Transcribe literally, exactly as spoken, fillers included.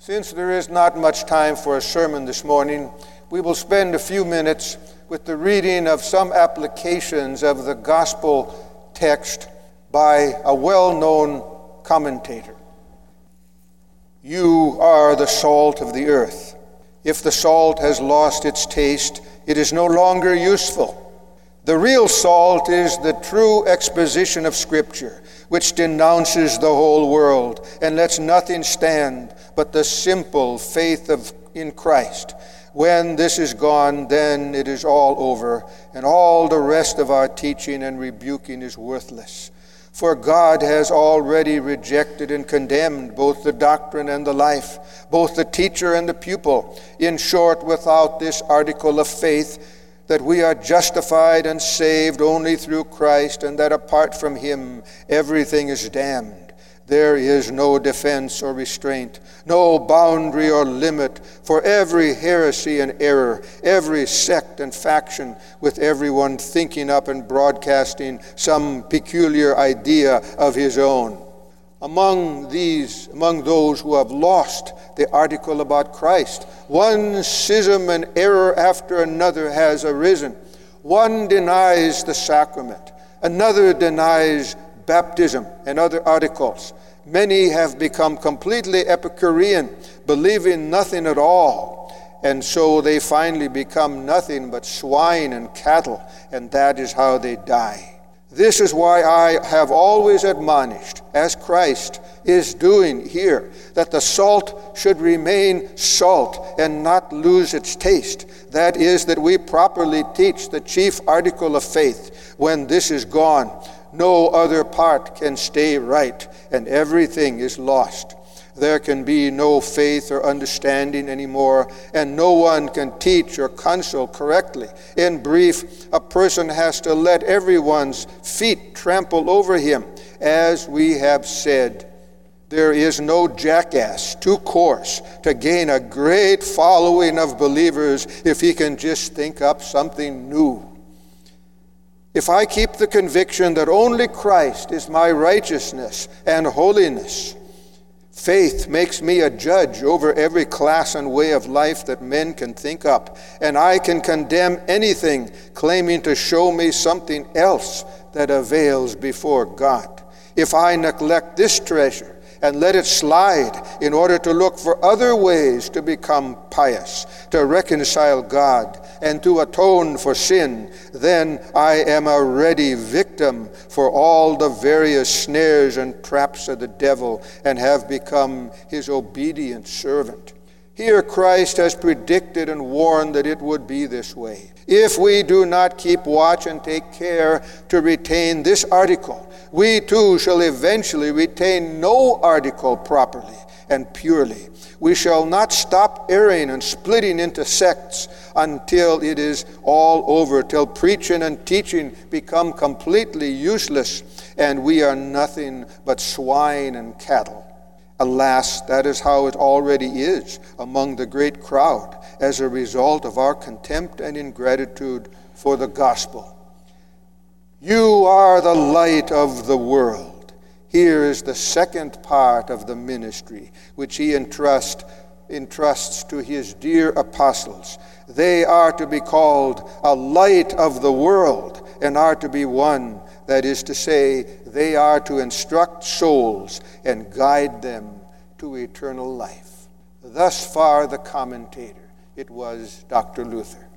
Since there is not much time for a sermon this morning, we will spend a few minutes with the reading of some applications of the gospel text by a well-known commentator. You are the salt of the earth. If the salt has lost its taste, it is no longer useful. The real salt is the true exposition of Scripture, which denounces the whole world and lets nothing stand but the simple faith of in Christ. When this is gone, then it is all over, and all the rest of our teaching and rebuking is worthless. For God has already rejected and condemned both the doctrine and the life, both the teacher and the pupil. In short, without this article of faith, that we are justified and saved only through Christ, and that apart from him everything is damned. There is no defense or restraint, no boundary or limit for every heresy and error, every sect and faction, with everyone thinking up and broadcasting some peculiar idea of his own. Among these, among those who have lost the article about Christ, one schism and error after another has arisen. One denies the sacrament, another denies baptism and other articles. Many have become completely Epicurean, believing nothing at all, and so they finally become nothing but swine and cattle, and that is how they die. This is why I have always admonished, as Christ is doing here, that the salt should remain salt and not lose its taste. That is, that we properly teach the chief article of faith. When this is gone, no other part can stay right, and everything is lost. There can be no faith or understanding anymore, and no one can teach or counsel correctly. In brief, a person has to let everyone's feet trample over him. As we have said, there is no jackass too coarse to gain a great following of believers if he can just think up something new. If I keep the conviction that only Christ is my righteousness and holiness, faith makes me a judge over every class and way of life that men can think up, and I can condemn anything claiming to show me something else that avails before God. If I neglect this treasure and let it slide in order to look for other ways to become pious, to reconcile God, and to atone for sin, then I am a ready victim for all the various snares and traps of the devil, and have become his obedient servant. Here Christ has predicted and warned that it would be this way. If we do not keep watch and take care to retain this article, we too shall eventually retain no article properly and purely. We shall not stop erring and splitting into sects until it is all over, till preaching and teaching become completely useless, and we are nothing but swine and cattle. Alas, that is how it already is among the great crowd, as a result of our contempt and ingratitude for the gospel. You are the light of the world. Here is the second part of the ministry, which he entrust, entrusts to his dear apostles. They are to be called a light of the world, and are to be one, that is to say, they are to instruct souls and guide them to eternal life. Thus far the commentator. It was Doctor Luther.